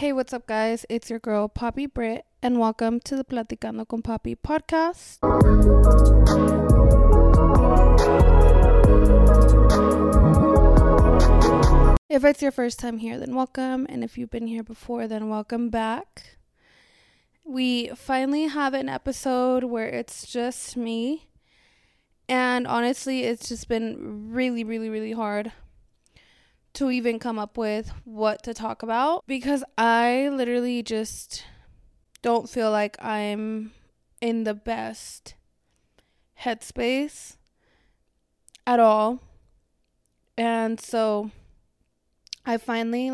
Hey, what's up, guys? It's your girl, Poppy Britt, and welcome to the Platicando con Poppy podcast. If it's your first time here, then welcome, and if you've been here before, then welcome back. We finally have an episode where it's just me, and honestly, it's just been really hard to even come up with what to talk about because I literally just don't feel like I'm in the best headspace at all. And so I finally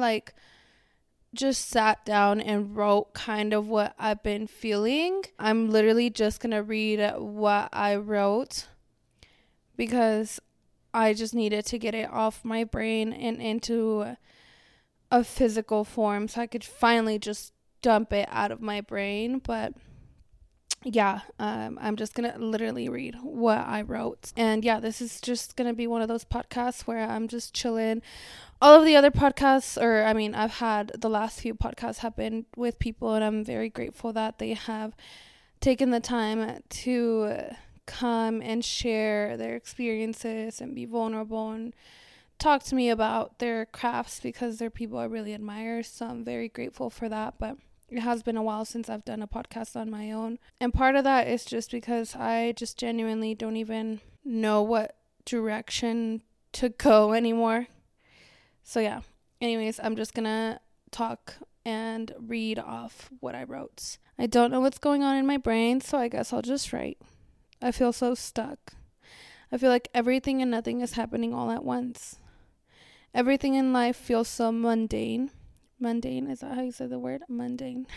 just sat down and wrote kind of what I've been feeling. I'm literally just gonna read what I wrote because I just needed to get it off my brain and into a physical form so I could finally just dump it out of my brain. But yeah, I'm just gonna literally read what I wrote. And yeah, this is just gonna be one of those podcasts where I'm just chilling. All of the other podcasts, I've had the last few podcasts happen with people, and I'm very grateful that they have taken the time to come and share their experiences and be vulnerable and talk to me about their crafts because they're people I really admire. So I'm very grateful for that. But it has been a while since I've done a podcast on my own. And part of that is just because I just genuinely don't even know what direction to go anymore. So yeah, anyways, I'm just gonna talk and read off what I wrote. I don't know what's going on in my brain, so I guess I'll just write. I feel so stuck. I feel like everything and nothing is happening all at once. Everything in life feels so mundane. Mundane, is that how you say the word? Mundane.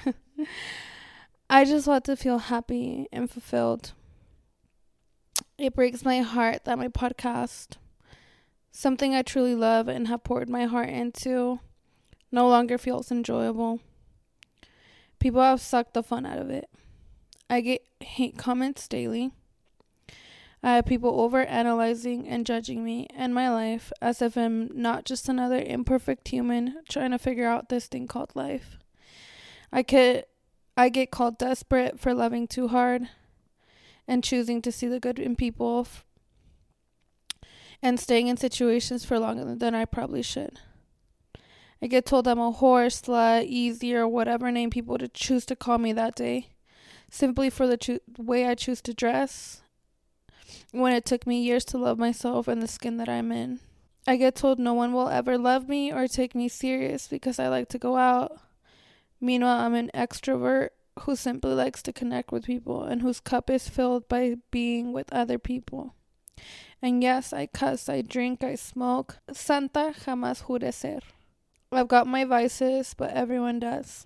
I just want to feel happy and fulfilled. It breaks my heart that my podcast, something I truly love and have poured my heart into, no longer feels enjoyable. People have sucked the fun out of it. I get hate comments daily. I have people over-analyzing and judging me and my life as if I'm not just another imperfect human trying to figure out this thing called life. I get called desperate for loving too hard and choosing to see the good in people and staying in situations for longer than I probably should. I get told I'm a whore, slut, easy, or whatever name people would choose to call me that day, simply for the way I choose to dress, when it took me years to love myself and the skin that I'm in. I get told no one will ever love me or take me serious because I like to go out. Meanwhile, I'm an extrovert who simply likes to connect with people and whose cup is filled by being with other people. And yes, I cuss, I drink, I smoke. Santa jamás juré ser. I've got my vices, but everyone does.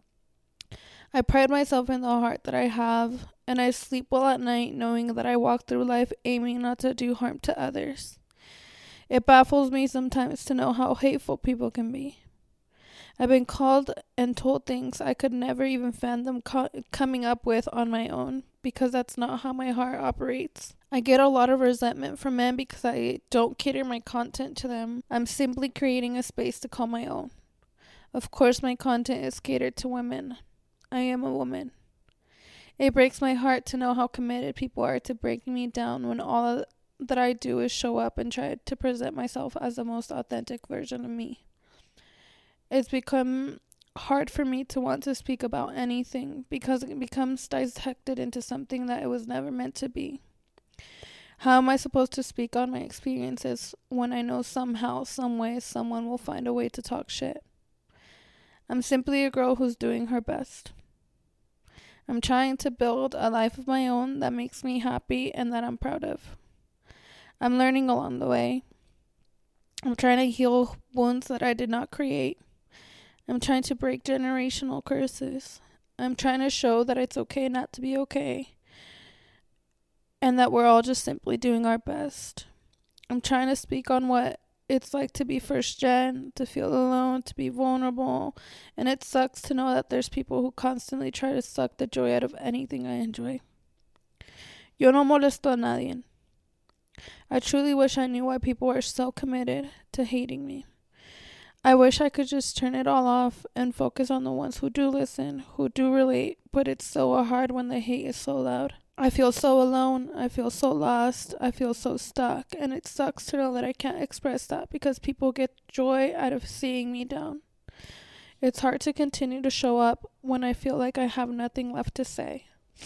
I pride myself in the heart that I have, and I sleep well at night knowing that I walk through life aiming not to do harm to others. It baffles me sometimes to know how hateful people can be. I've been called and told things I could never even fathom coming up with on my own because that's not how my heart operates. I get a lot of resentment from men because I don't cater my content to them. I'm simply creating a space to call my own. Of course, my content is catered to women. I am a woman. It breaks my heart to know how committed people are to breaking me down when all that I do is show up and try to present myself as the most authentic version of me. It's become hard for me to want to speak about anything because it becomes dissected into something that it was never meant to be. How am I supposed to speak on my experiences when I know somehow, some way, someone will find a way to talk shit? I'm simply a girl who's doing her best. I'm trying to build a life of my own that makes me happy and that I'm proud of. I'm learning along the way. I'm trying to heal wounds that I did not create. I'm trying to break generational curses. I'm trying to show that it's okay not to be okay. And that we're all just simply doing our best. I'm trying to speak on what it's like to be first gen, to feel alone, to be vulnerable. And it sucks to know that there's people who constantly try to suck the joy out of anything I enjoy. Yo no molesto a nadie. I truly wish I knew why people are so committed to hating me. I wish I could just turn it all off and focus on the ones who do listen, who do relate, but it's so hard when the hate is so loud. I feel so alone. I feel so lost. I feel so stuck. And it sucks to know that I can't express that because people get joy out of seeing me down. It's hard to continue to show up when I feel like I have nothing left to say.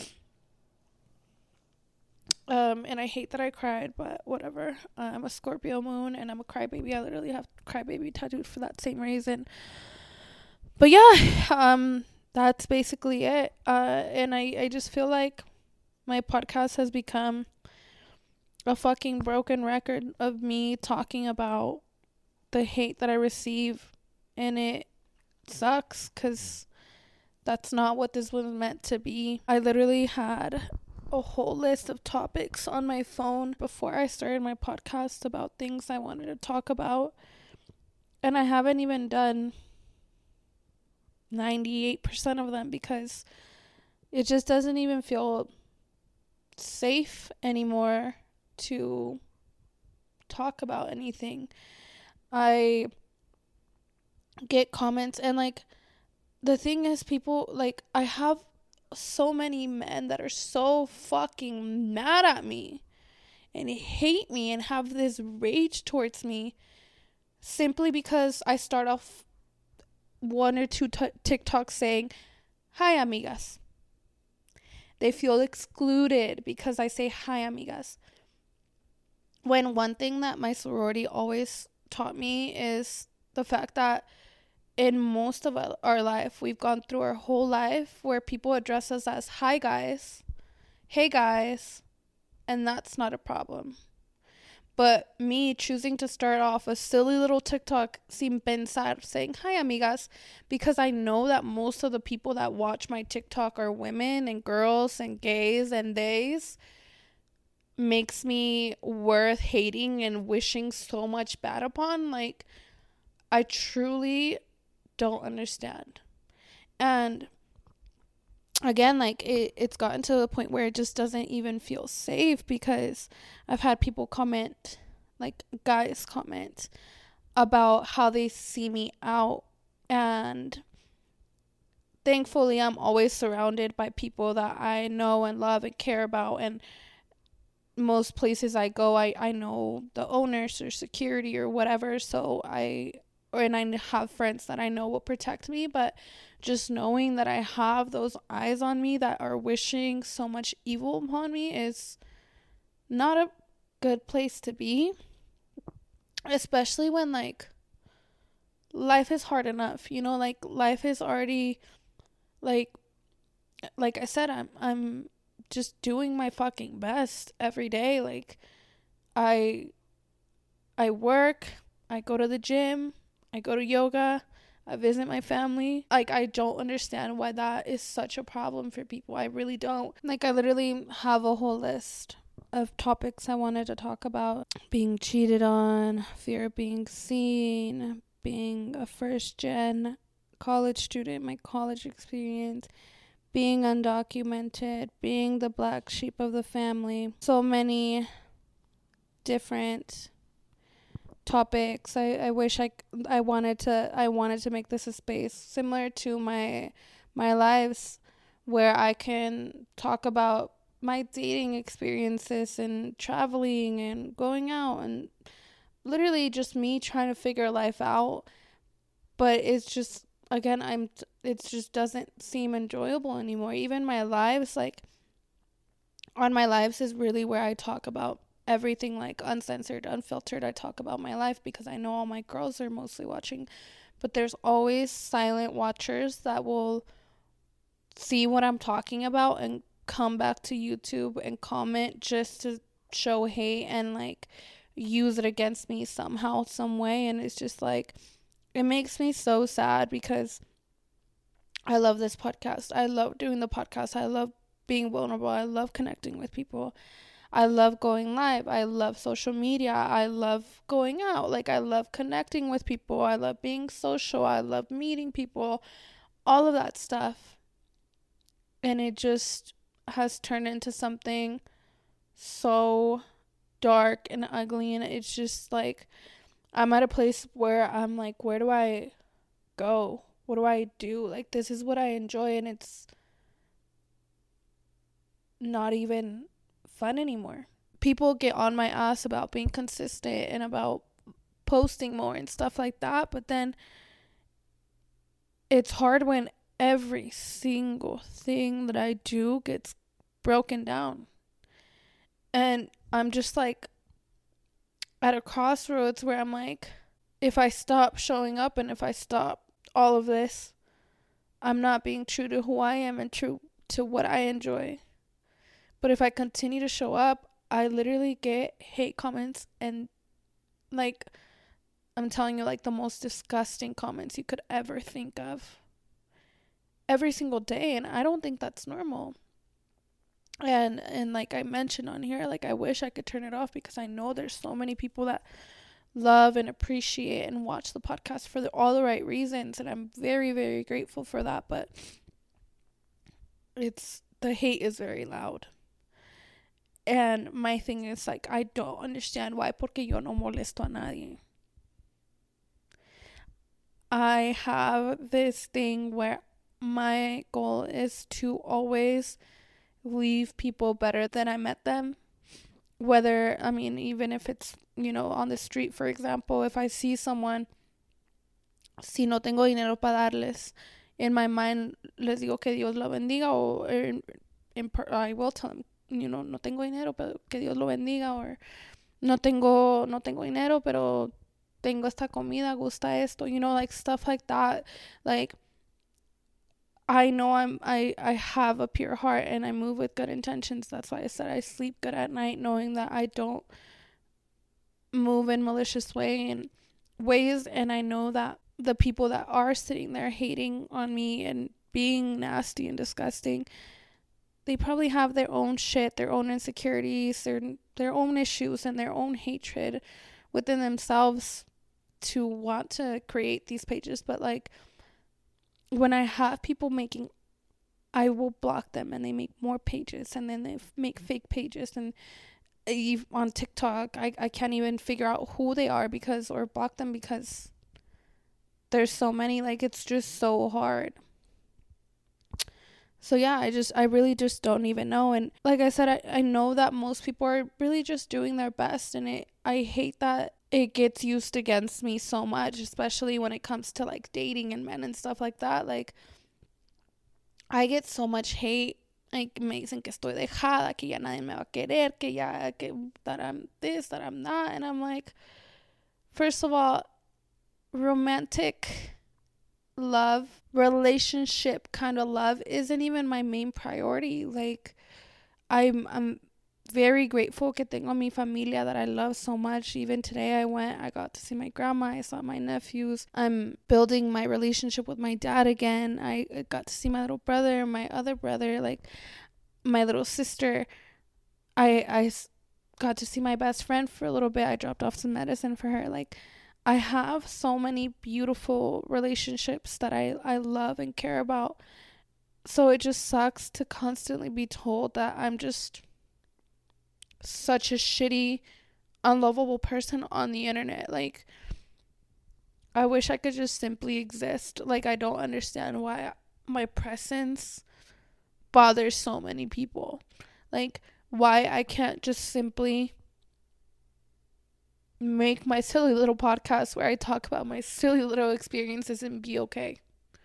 And I hate that I cried, but whatever. I'm a Scorpio moon and I'm a crybaby. I literally have crybaby tattooed for that same reason. But yeah, that's basically it. And I just feel like my podcast has become a fucking broken record of me talking about the hate that I receive. And it sucks because that's not what this was meant to be. I literally had a whole list of topics on my phone before I started my podcast about things I wanted to talk about, and I haven't even done 98% of them because it just doesn't even feel safe anymore to talk about anything. I get comments, and like the thing is, people, like, I have so many men that are so fucking mad at me and hate me and have this rage towards me simply because I start off one or two TikToks saying, "Hi, amigas." They feel excluded because I say, "Hi, amigas." When one thing that my sorority always taught me is the fact that in most of our life, we've gone through our whole life where people address us as "hi guys," "hey guys," and that's not a problem. But me choosing to start off a silly little TikTok sin pensar saying "hi amigas" because I know that most of the people that watch my TikTok are women and girls and gays and theys, makes me worth hating and wishing so much bad upon. Like, I truly don't understand. And again, like, it's gotten to the point where it just doesn't even feel safe because I've had people comment, like guys comment about how they see me out, and thankfully I'm always surrounded by people that I know and love and care about, and most places I go, I know the owners or security or whatever, so I have friends that I know will protect me. But just knowing that I have those eyes on me that are wishing so much evil upon me is not a good place to be, especially when, like, life is hard enough, you know, like, life is already, like I said, I'm just doing my fucking best every day. Like, I work, I go to the gym, I go to yoga, I visit my family. Like, I don't understand why that is such a problem for people. I really don't. Like, I literally have a whole list of topics I wanted to talk about. Being cheated on, fear of being seen, being a first gen college student, my college experience, being undocumented, being the black sheep of the family. So many different topics. I wish I wanted to make this a space similar to my lives, where I can talk about my dating experiences and traveling and going out and literally just me trying to figure life out. But it's just, again, it just doesn't seem enjoyable anymore. Even my lives, like, on my lives is really where I talk about everything, like, uncensored, unfiltered. I talk about my life because I know all my girls are mostly watching, but there's always silent watchers that will see what I'm talking about and come back to YouTube and comment just to show hate and, like, use it against me somehow, some way. And it's just like, it makes me so sad because I love this podcast. I love doing the podcast. I love being vulnerable. I love connecting with people. I love going live. I love social media. I love going out. Like, I love connecting with people. I love being social. I love meeting people. All of that stuff. And it just has turned into something so dark and ugly. And it's just like, I'm at a place where I'm like, where do I go? What do I do? Like, this is what I enjoy, and it's not even fun anymore. People get on my ass about being consistent and about posting more and stuff like that, but then it's hard when every single thing that I do gets broken down. And I'm just like at a crossroads where I'm like, if I stop showing up and if I stop all of this, I'm not being true to who I am and true to what I enjoy. But if I continue to show up, I literally get hate comments and, like, I'm telling you, like, the most disgusting comments you could ever think of every single day. And I don't think that's normal. And like I mentioned on here, like, I wish I could turn it off, because I know there's so many people that love and appreciate and watch the podcast for all the right reasons, and I'm very, very grateful for that. But the hate is very loud. And my thing is, like, I don't understand why, porque yo no molesto a nadie. I have this thing where my goal is to always leave people better than I met them. Whether, I mean, even if it's, on the street, for example, if I see someone, si no tengo dinero para darles, in my mind, les digo que Dios la bendiga, or I will tell them, no tengo dinero, pero que Dios lo bendiga, or no tengo dinero, pero tengo esta comida, gusta esto, like stuff like that. Like, I know I have a pure heart and I move with good intentions. That's why I said I sleep good at night, knowing that I don't move in malicious ways, and I know that the people that are sitting there hating on me and being nasty and disgusting, they probably have their own shit, their own insecurities, their own issues, and their own hatred within themselves to want to create these pages. But, like, when I have people I will block them, and they make more pages, and then they make fake pages, and on TikTok, I can't even figure out who they are or block them, because there's so many. Like, it's just so hard. So yeah, I really just don't even know. And like I said, I know that most people are really just doing their best, and I hate that it gets used against me so much, especially when it comes to, like, dating and men and stuff like that. Like, I get so much hate. Like, me dicen que estoy dejada, que ya nadie me va a querer, that I'm this, that I'm that. And I'm like, first of all, romantic love, relationship kind of love isn't even my main priority. Like, I'm very grateful que tengo mi familia that I love so much. Even today I got to see my grandma, I saw my nephews. I'm building my relationship with my dad again. I got to see my little brother, my other brother, like my little sister. I got to see my best friend for a little bit. I dropped off some medicine for her. Like, I have so many beautiful relationships that I love and care about. So it just sucks to constantly be told that I'm just such a shitty, unlovable person on the internet. Like, I wish I could just simply exist. Like, I don't understand why my presence bothers so many people. Like, why I can't just simply make my silly little podcast where I talk about my silly little experiences and be okay.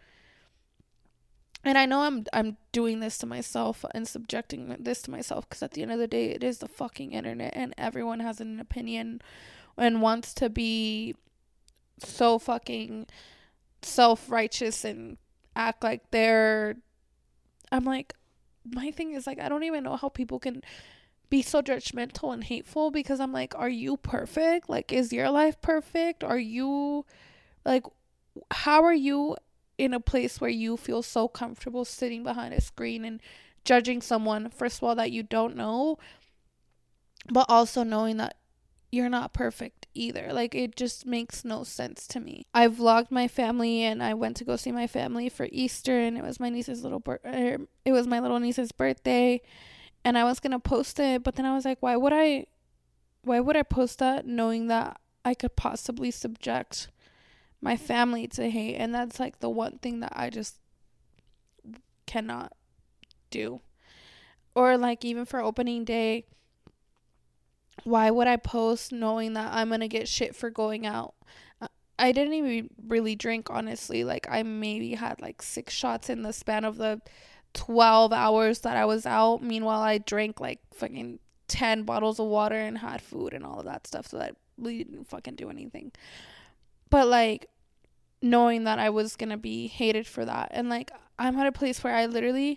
And I know I'm doing this to myself and subjecting this to myself, because at the end of the day, it is the fucking internet, and everyone has an opinion and wants to be so fucking self-righteous and act like I'm like, my thing is, like, I don't even know how people can be so judgmental and hateful, because I'm like, are you perfect? Like, is your life perfect? Are you, like, how are you in a place where you feel so comfortable sitting behind a screen and judging someone, first of all, that you don't know, but also knowing that you're not perfect either? Like, it just makes no sense to me. I vlogged my family, and I went to go see my family for Easter, and it was my little niece's birthday, and I was gonna post it, but then I was like, why would I post that, knowing that I could possibly subject my family to hate. And that's like the one thing that I just cannot do. Or like even for opening day, why would I post knowing that I'm gonna get shit for going out? I didn't even really drink, honestly. Like, I maybe had like 6 shots in the span of the 12 hours that I was out. Meanwhile, I drank like fucking 10 bottles of water and had food and all of that stuff, so that really didn't fucking do anything. But like, knowing that I was gonna be hated for that, and like, I'm at a place where I literally,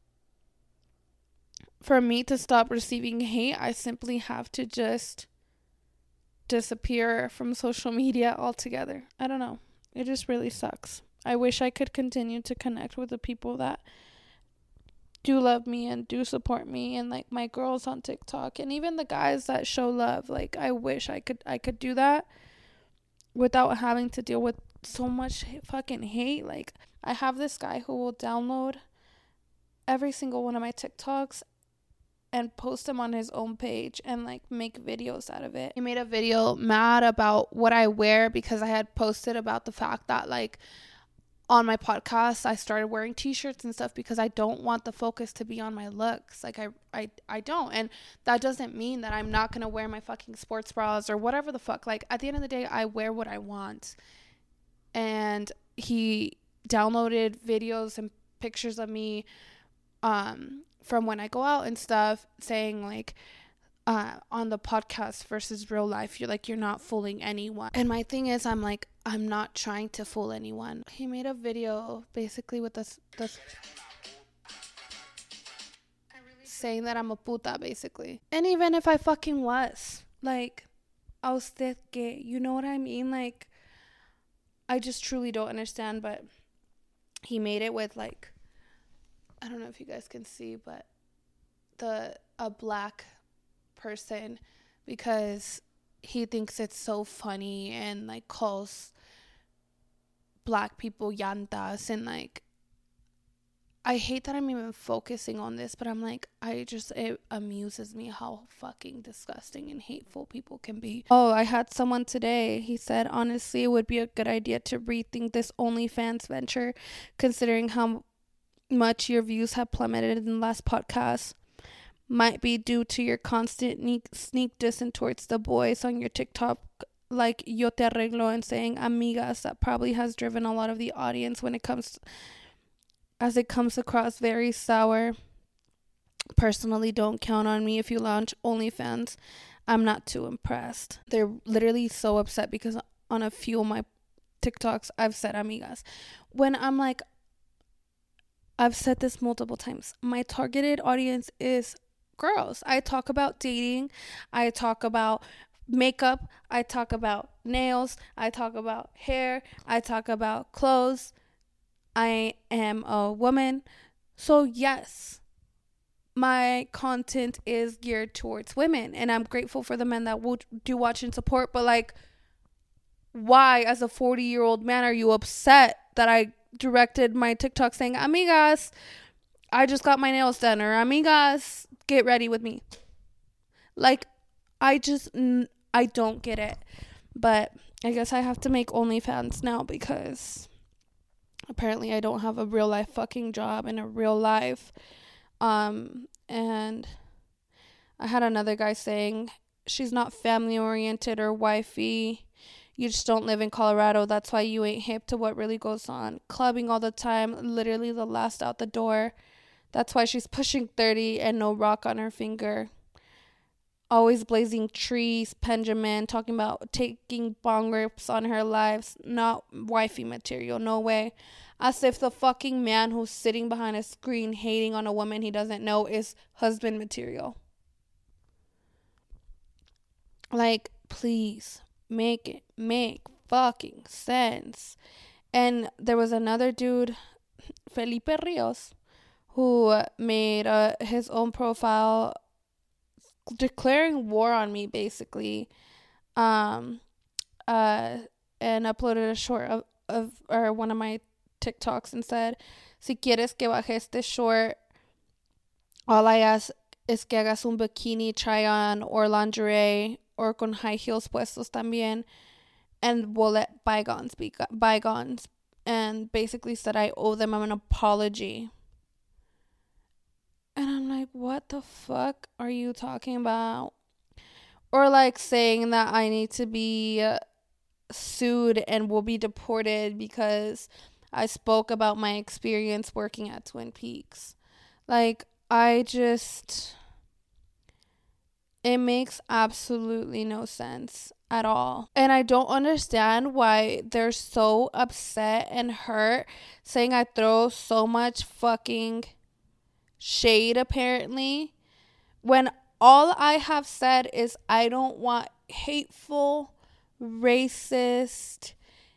for me to stop receiving hate, I simply have to just disappear from social media altogether. I don't know. It just really sucks. I wish I could continue to connect with the people that do love me and do support me, and like my girls on TikTok, and even the guys that show love. Like, I wish I could do that without having to deal with so much fucking hate. Like, I have this guy who will download every single one of my TikToks and post them on his own page and like make videos out of it. He made a video mad about what I wear because I had posted about the fact that like on my podcast I started wearing t-shirts and stuff because I don't want the focus to be on my looks. Like I don't. And that doesn't mean that I'm not going to wear my fucking sports bras or whatever the fuck. Like, at the end of the day, I wear what I want. And he downloaded videos and pictures of me from when I go out and stuff, saying like on the podcast versus real life, you're not fooling anyone. And my thing is, I'm like, I'm not trying to fool anyone. He made a video basically with this saying that I'm a puta, basically. And even if I fucking was, like, a usted que, you know what I mean? Like, I just truly don't understand. But he made it with like, I don't know if you guys can see, but a black person, because he thinks it's so funny, and like calls black people llantas. And like, I hate that I'm even focusing on this, but I'm like, it amuses me how fucking disgusting and hateful people can be. Oh, I had someone today, he said, honestly, it would be a good idea to rethink this OnlyFans venture, considering how much your views have plummeted in the last podcast. Might be due to your constant sneak dissing towards the boys on your TikTok, like Yo Te Arreglo and saying amigas. That probably has driven a lot of the audience as it comes across very sour. Personally, don't count on me if you launch OnlyFans. I'm not too impressed. They're literally so upset because on a few of my TikToks I've said amigas. When I'm like, I've said this multiple times, my targeted audience is girls. I talk about dating, I talk about makeup, I talk about nails, I talk about hair, I talk about clothes. I am a woman, so yes, my content is geared towards women, and I'm grateful for the men that do watch and support. But like, why, as a 40-year-old man, are you upset that I directed my TikTok saying, amigas, I just got my nails done, or amigas, get ready with me? Like, I don't get it. But I guess I have to make OnlyFans now because apparently I don't have a real life fucking job in a real life. And I had another guy saying, she's not family oriented or wifey. You just don't live in Colorado. That's why you ain't hip to what really goes on. Clubbing all the time, literally the last out the door. That's why she's pushing 30 and no rock on her finger. Always blazing trees, Benjamin, talking about taking bong rips on her lives. Not wifey material, no way. As if the fucking man who's sitting behind a screen hating on a woman he doesn't know is husband material. Like, please, make fucking sense. And there was another dude, Felipe Rios, who made his own profile declaring war on me, basically, and uploaded a short of one of my TikToks and said, si quieres que baje este short, all I ask is que hagas un bikini try on or lingerie or con high heels puestos también, and will let bygones be bygones, and basically said I owe them an apology. And I'm like, what the fuck are you talking about? Or like saying that I need to be sued and will be deported because I spoke about my experience working at Twin Peaks. Like, it makes absolutely no sense at all. And I don't understand why they're so upset and hurt, saying I throw so much fucking shade, apparently, when all I have said is I don't want hateful, racist,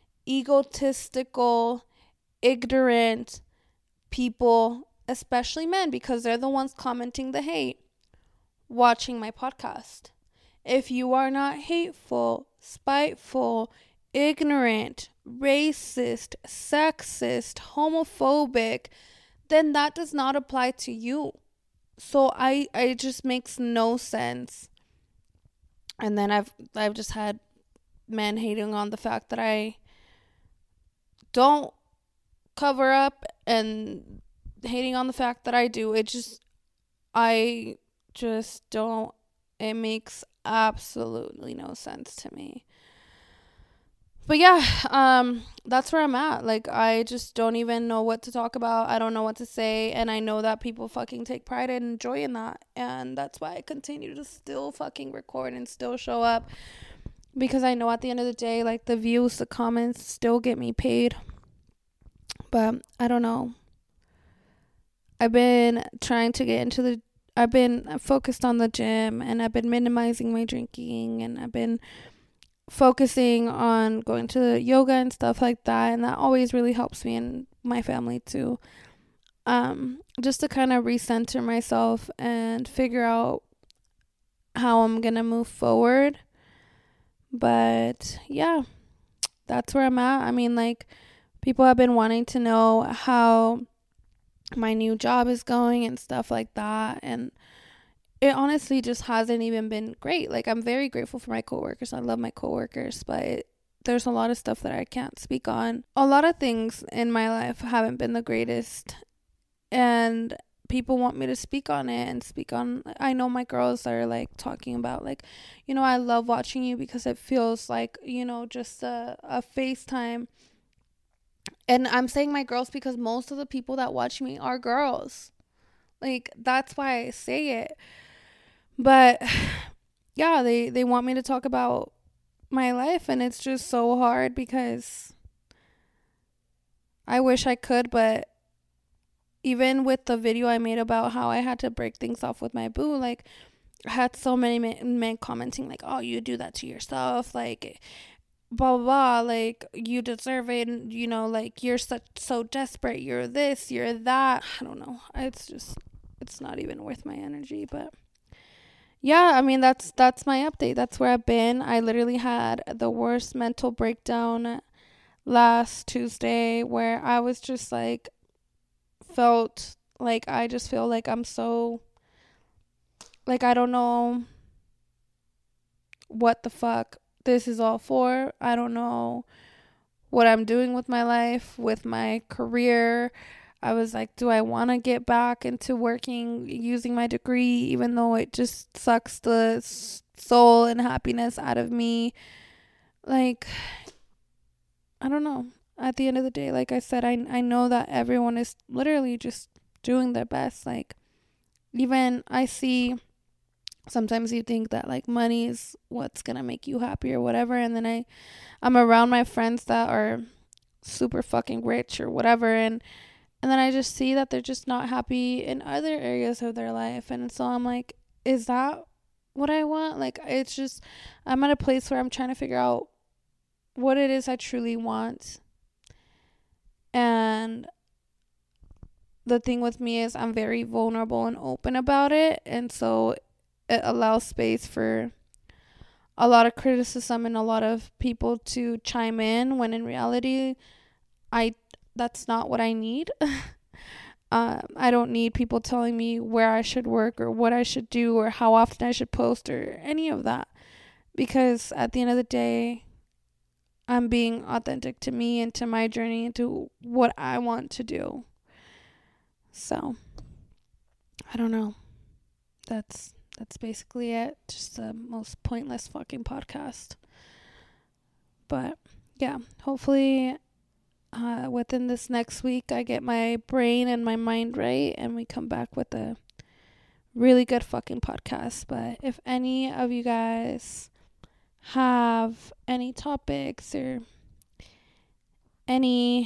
egotistical, ignorant people, especially men, because they're the ones commenting the hate, watching my podcast. If you are not hateful, spiteful, ignorant, racist, sexist, homophobic, then that does not apply to you. So it just makes no sense. And then I've just had men hating on the fact that I don't cover up, and hating on the fact that I do. I just don't. It makes absolutely no sense to me. But yeah, that's where I'm at. Like, I just don't even know what to talk about. I don't know what to say. And I know that people fucking take pride and joy in that. And that's why I continue to still fucking record and still show up. Because I know at the end of the day, like, the views, the comments still get me paid. But I don't know. I've been trying to get into I've been focused on the gym. And I've been minimizing my drinking. And I've been focusing on going to yoga and stuff like that, and that always really helps me and my family too, just to kind of recenter myself and figure out how I'm gonna move forward. But yeah, that's where I'm at. I mean, like, people have been wanting to know how my new job is going and stuff like that, and it honestly just hasn't even been great. Like, I'm very grateful for my coworkers. I love my coworkers, but there's a lot of stuff that I can't speak on. A lot of things in my life haven't been the greatest, and people want me to speak on it and speak on. I know my girls are like talking about, like, you know, I love watching you because it feels like, you know, just a FaceTime. And I'm saying my girls because most of the people that watch me are girls. Like, that's why I say it. But yeah, they want me to talk about my life, and it's just so hard because I wish I could, but even with the video I made about how I had to break things off with my boo, like, I had so many men commenting like, oh, you do that to yourself, like, blah blah blah, like, you deserve it, and, you know, like, you're so desperate, you're this, you're that. I don't know, it's not even worth my energy. But yeah, I mean, that's my update. That's where I've been. I literally had the worst mental breakdown last Tuesday, where I was just like, felt like, I just feel like I'm so, like, I don't know what the fuck this is all for. I don't know what I'm doing with my life, with my career. I was like, do I want to get back into working using my degree, even though it just sucks the soul and happiness out of me? Like, I don't know. At the end of the day, like I said, I know that everyone is literally just doing their best. Like, even I see, sometimes you think that, like, money is what's going to make you happy or whatever. And then I'm around my friends that are super fucking rich or whatever. And then I just see that they're just not happy in other areas of their life. And so I'm like, is that what I want? Like, it's just, I'm at a place where I'm trying to figure out what it is I truly want. And the thing with me is I'm very vulnerable and open about it. And so it allows space for a lot of criticism and a lot of people to chime in, when in reality, that's not what I need. I don't need people telling me where I should work or what I should do or how often I should post or any of that. because at the end of the day, I'm being authentic to me and to my journey and to what I want to do. So, I don't know. That's basically it. Just the most pointless fucking podcast. But yeah, hopefully within this next week I get my brain and my mind right and we come back with a really good fucking podcast. But if any of you guys have any topics or anything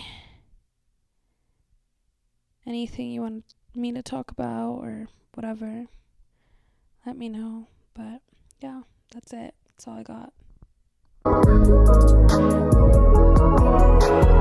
you want me to talk about or whatever, let me know. But yeah, that's it. That's all I got.